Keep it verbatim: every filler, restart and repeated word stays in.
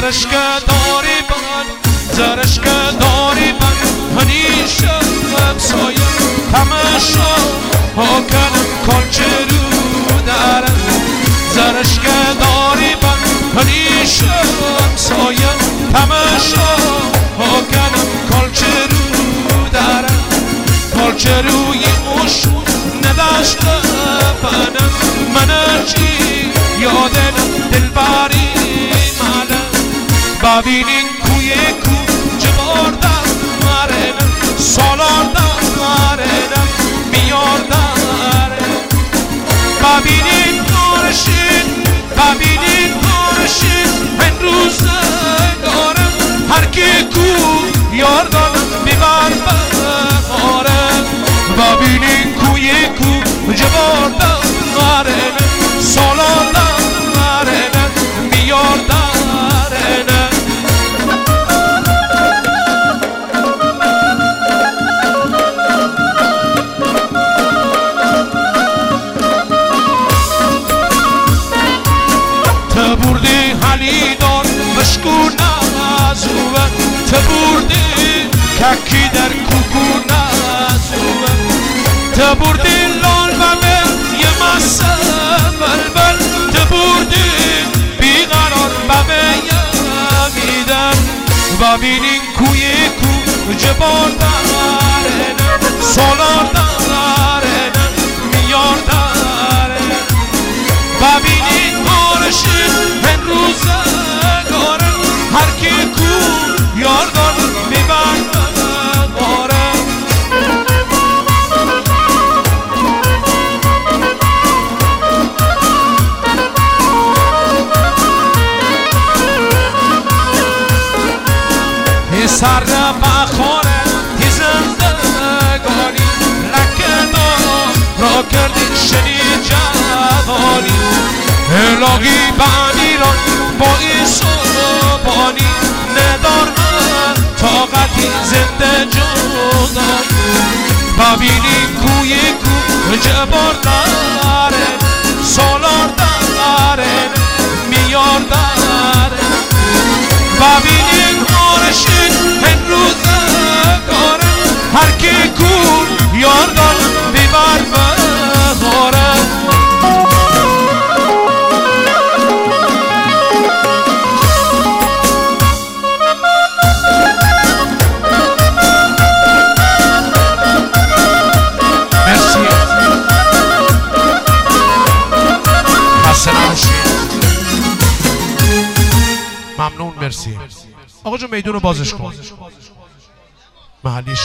زرش که داری من زرش که داری من همیشه همسایه تماشا ها کنم کلچه رو دارم زرش که داری من همیشه همسایه تماشا ها کنم کلچه رو دارم کلچه روی اوشون نداشته بنم من چی یادم دلبری منم ببینین کوی کو جواردم مرنم سالاردم مرنم میاردم ببینین نورشین ببینین نورشین من روز دارم هر کی کو یاردم بیبر بخارم ببینین کوی کو جواردم مرنم سالاردم مرنم میاردم تبردی حالی دار مشکور نازوه تبردی ککی در کوکو نازوه تبردی لال بمه یه مسه بلبل تبردی بیقرار بمه یه میدن ببینین کوی کو جبار دارنم سالار دارنم میار دارنم ببینین آرشین من روزه دارم هر کی کو یار دارم میبند دارم یه سر بخوره تی زندگانی لکه دار را کردی شنی جوانی الهی بانی را با این صبحانی ندار من طاقتی زنده جدایی ببینی کوی کو جبار داره سالار داره میار داره ببینی آرشین من روزگاره هر کی کو یار دارم بیبر بخوره ممنون مرسی آقا جون میدون رو بازش کن محلی